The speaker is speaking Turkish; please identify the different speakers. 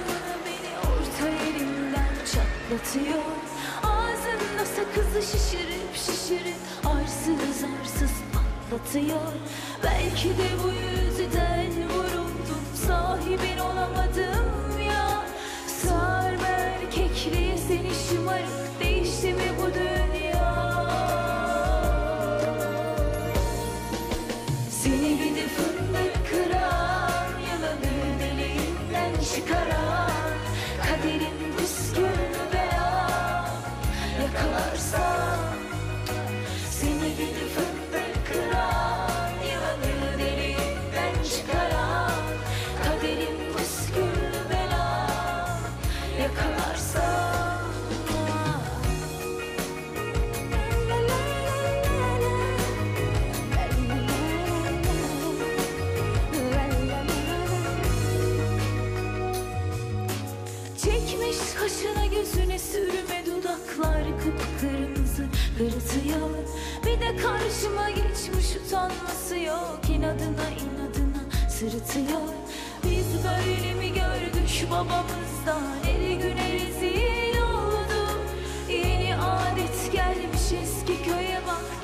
Speaker 1: Zamanı beni orta yerimden çatlatıyor. Ağzında sakızı şişirip arsız arsız patlatıyor. Belki de bu yüzden vuruldum, sahibin olamadım ya. Sarma erkekliğe seni şımarık, değişti mi bu dünya? Seni gidip fındık kıran, yılanı deliğinden çıkaran, kaderin püskülü beyaz yakalarsam. Seni gidip fındık kıran, yılanı deliğinden çıkaran, kaderin püskülü beyaz yakalarsam. Çekmiş kaşına gözüne sürme, dudaklar kıpkırmızı kırıtıyor. Bir de karşıma geçmiş, utanması yok, inadına sırıtıyor. Biz böyle mi gördük babamızdan, her güne rezil oldu. Yeni adet gelmiş eski köye bak.